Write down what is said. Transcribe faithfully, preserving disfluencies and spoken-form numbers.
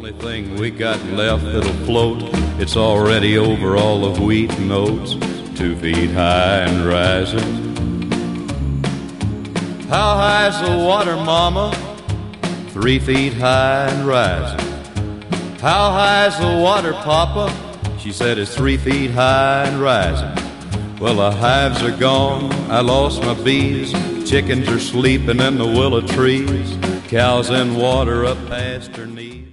only thing we got left that'll float, it's already over all the wheat and oats, two feet high and rising. How high's the water, mama? Three feet high and rising. How high's the water, papa? She said it's three feet high and rising. Well, the hives are gone, I lost my bees, chickens are sleeping in the willow trees, cows in water up past her knees.